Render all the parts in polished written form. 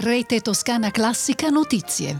Rete Toscana Classica Notizie.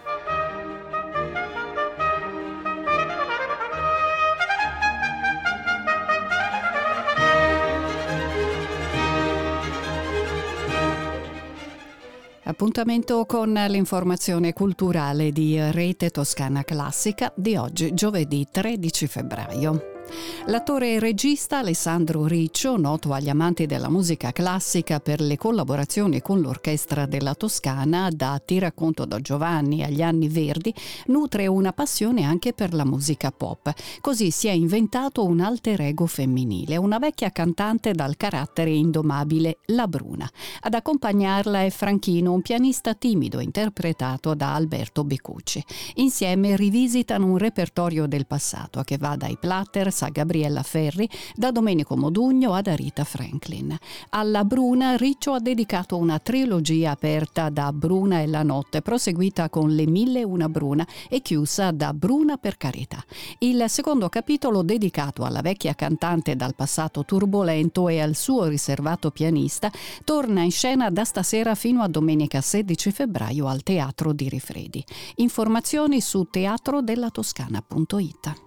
Appuntamento con l'informazione culturale di Rete Toscana Classica di oggi, giovedì 13 febbraio. L'attore e regista Alessandro Riccio, noto agli amanti della musica classica per le collaborazioni con l'Orchestra della Toscana, da Ti racconto Don Giovanni agli Anni Verdi, nutre una passione anche per la musica pop. Così si è inventato un alter ego femminile, una vecchia cantante dal carattere indomabile, la Bruna. Ad accompagnarla è Franchino, un pianista timido interpretato da Alberto Becucci. Insieme rivisitano un repertorio del passato che va dai Platters a Gabriella Ferri, da Domenico Modugno ad Aretha Franklin. Alla Bruna Riccio ha dedicato una trilogia aperta da Bruna e la notte, proseguita con Le 1001 Bruna e chiusa da Bruna per carità. Il secondo capitolo, dedicato alla vecchia cantante dal passato turbolento e al suo riservato pianista, torna in scena da stasera fino a domenica 16 febbraio al Teatro di Rifredi. Informazioni su teatrodellatoscana.it.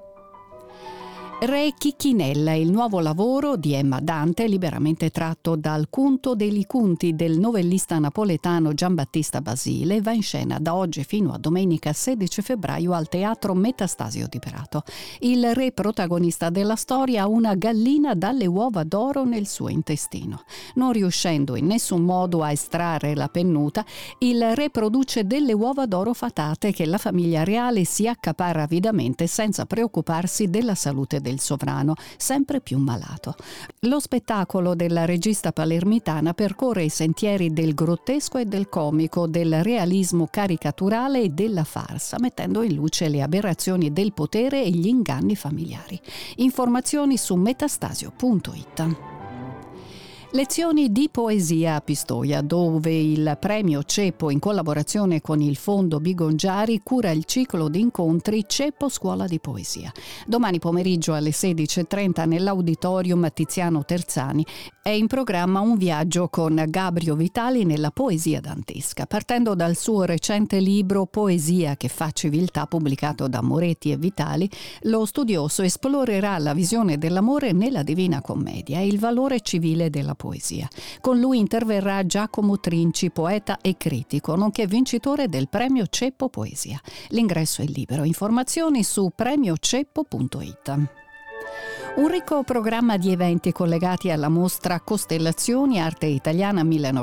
Re Chicchinella, il nuovo lavoro di Emma Dante, liberamente tratto dal Cunto dei Conti del novellista napoletano Giambattista Basile, va in scena da oggi fino a domenica 16 febbraio al Teatro Metastasio di Prato. Il re protagonista della storia ha una gallina dalle uova d'oro nel suo intestino. Non riuscendo in nessun modo a estrarre la pennuta, il re produce delle uova d'oro fatate che la famiglia reale si accapara avidamente senza preoccuparsi della salute del sovrano, sempre più malato. Lo spettacolo della regista palermitana percorre i sentieri del grottesco e del comico, del realismo caricaturale e della farsa, mettendo in luce le aberrazioni del potere e gli inganni familiari. Informazioni su metastasio.it. Lezioni di poesia a Pistoia, dove il premio Ceppo, in collaborazione con il Fondo Bigongiari, cura il ciclo di incontri Ceppo Scuola di Poesia. Domani pomeriggio alle 16:30 nell'Auditorium Tiziano Terzani è in programma un viaggio con Gabrio Vitali nella poesia dantesca. Partendo dal suo recente libro Poesia che fa civiltà, pubblicato da Moretti e Vitali, lo studioso esplorerà la visione dell'amore nella Divina Commedia e il valore civile della poesia. Con lui interverrà Giacomo Trinci, poeta e critico, nonché vincitore del premio Ceppo Poesia. L'ingresso è libero. Informazioni su premioceppo.it. Un ricco programma di eventi collegati alla mostra Costellazioni Arte Italiana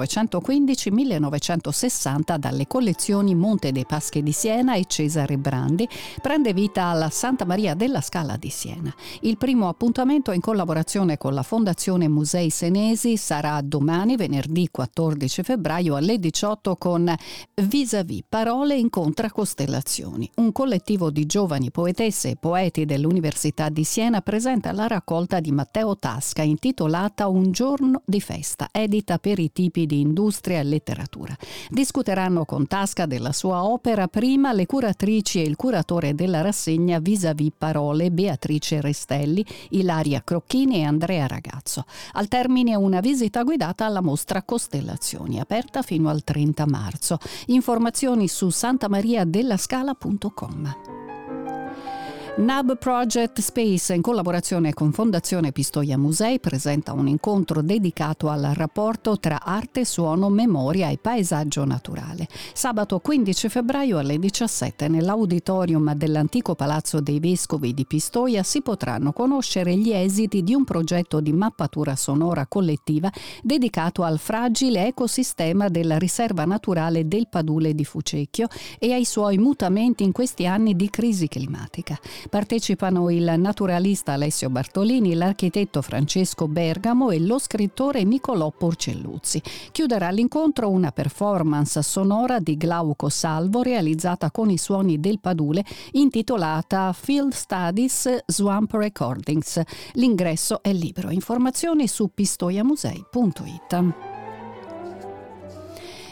1915-1960 dalle collezioni Monte dei Paschi di Siena e Cesare Brandi prende vita alla Santa Maria della Scala di Siena. Il primo appuntamento, in collaborazione con la Fondazione Musei Senesi, sarà domani, venerdì 14 febbraio alle 18, con Vis-à-vis Parole incontra Costellazioni. Un collettivo di giovani poetesse e poeti dell'Università di Siena presenta la raccolta di Matteo Tasca intitolata Un giorno di festa, edita per i tipi di industria e letteratura. Discuteranno con Tasca della sua opera prima le curatrici e il curatore della rassegna Vis-à-vis Parole, Beatrice Restelli, Ilaria Crocchini e Andrea Ragazzo. Al termine una visita guidata alla mostra Costellazioni, aperta fino al 30 marzo. Informazioni su santamariadellascala.com. NAB Project Space, in collaborazione con Fondazione Pistoia Musei, presenta un incontro dedicato al rapporto tra arte, suono, memoria e paesaggio naturale. Sabato 15 febbraio alle 17 nell'Auditorium dell'antico Palazzo dei Vescovi di Pistoia si potranno conoscere gli esiti di un progetto di mappatura sonora collettiva dedicato al fragile ecosistema della riserva naturale del Padule di Fucecchio e ai suoi mutamenti in questi anni di crisi climatica. Partecipano il naturalista Alessio Bartolini, l'architetto Francesco Bergamo e lo scrittore Nicolò Porcelluzzi. Chiuderà l'incontro una performance sonora di Glauco Salvo realizzata con i suoni del Padule, intitolata Field Studies Swamp Recordings. L'ingresso è libero. Informazioni su pistoiamusei.it.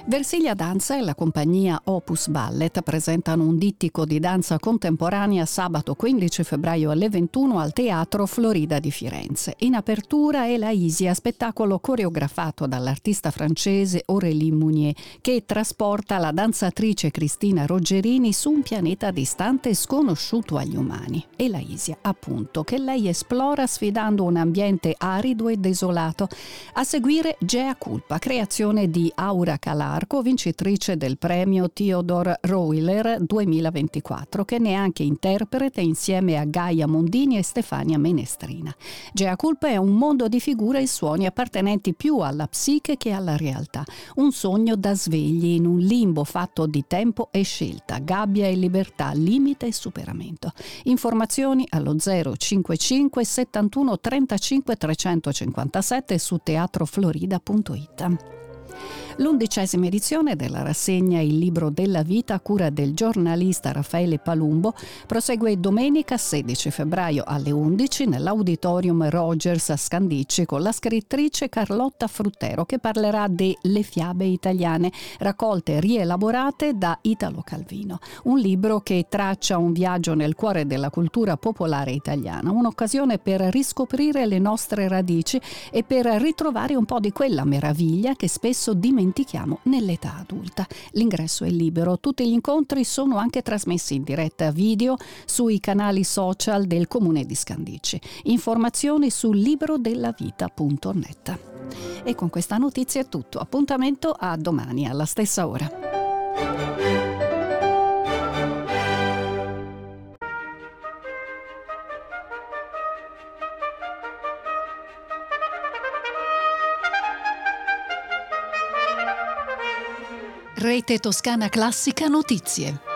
Versilia Danza e la compagnia Opus Ballet presentano un dittico di danza contemporanea sabato 15 febbraio alle 21 al Teatro Florida di Firenze. In apertura è La Isia, spettacolo coreografato dall'artista francese Aurélie Mounier, che trasporta la danzatrice Cristina Roggerini su un pianeta distante e sconosciuto agli umani. E La Isia, appunto, che lei esplora sfidando un ambiente arido e desolato. A seguire Gea Culpa, creazione di Aura Calarco, vincitrice del premio Theodor Roiler 2024, che ne è anche interprete insieme a Gaia Mondini e Stefania Menestrina. Gea Culpa è un mondo di figure e suoni appartenenti più alla psiche che alla realtà, un sogno da svegli in un limbo fatto di tempo e scelta, gabbia e libertà, limite e superamento. Informazioni allo 055 71 35 357 su teatroflorida.it. L'11ª edizione della rassegna Il libro della vita a cura del giornalista Raffaele Palumbo prosegue domenica 16 febbraio alle 11 nell'Auditorium Rogers a Scandicci con la scrittrice Carlotta Fruttero, che parlerà de Le fiabe italiane, raccolte e rielaborate da Italo Calvino, un libro che traccia un viaggio nel cuore della cultura popolare italiana, un'occasione per riscoprire le nostre radici e per ritrovare un po' di quella meraviglia che spesso dimentichiamo nell'età adulta. L'ingresso è libero, tutti gli incontri sono anche trasmessi in diretta video sui canali social del Comune di Scandicci. Informazioni su librodellavita.net. E con questa notizia è tutto. Appuntamento a domani alla stessa ora. Rete Toscana Classica Notizie.